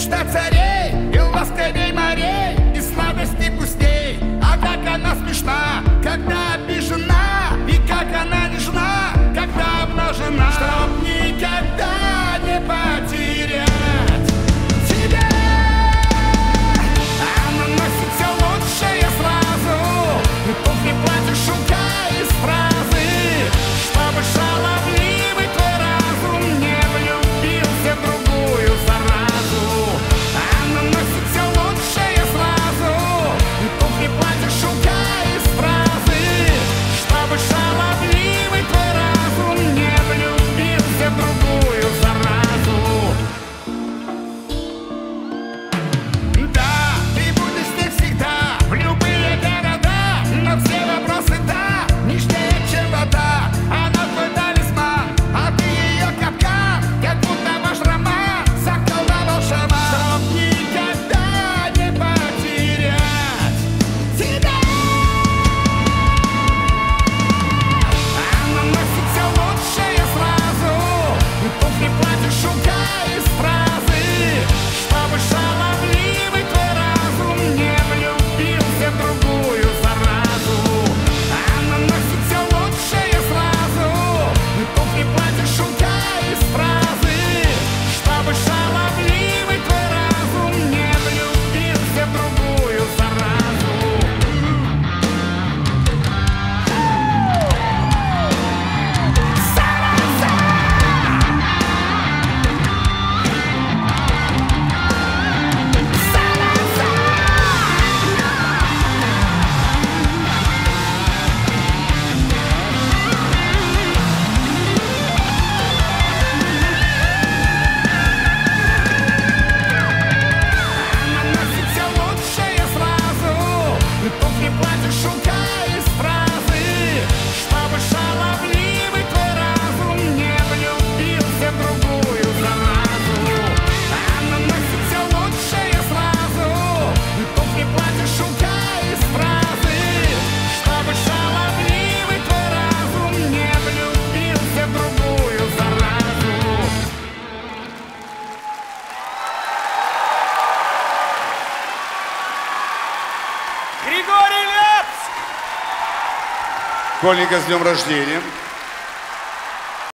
мечта царей, и ласковей морей, и сладости вкусней. А как она смешна, когда обижена, и как она нежна, когда обнажена. Чтоб никогда не потерять тебя. Она носит все лучшее сразу, туфли, платье, шелка из фразы, чтобы шаловливый твой разум не влюбился в другую заразу. Она носит все лучшее сразу, туфли, платье, шелка из фразы, чтобы шаловливый твой разум не влюбился в другую заразу. Да, ты будешь с ней всегда, в любые города, но все вопросы да, нежнее, чем вода. Она твой талисман, а ты ее капкан, как будто ваш роман заколдовал шаман. Чтоб никогда не потерять тебя. Она носит все лучшее сразу, туфли, платье, шелка из фразы, чтобы шаловливый твой разум не влюбился в другую заразу. Она носит все лучшее сразу, туфли, платье, шелка из фразы, чтобы шаловливый твой разум не влюбился в другую заразу. Она носит все лучшее сразу, туфли, платье, шелка из фразы, чтобы шаловливый твой разум не влюбился в другую заразу. Она носит все лучшее сразу, туфли, платье, шелка из фразы, чтобы шаловливый твой разум не влюбился в другую заразу. Григорий Лепс! Школьника с днем рождения.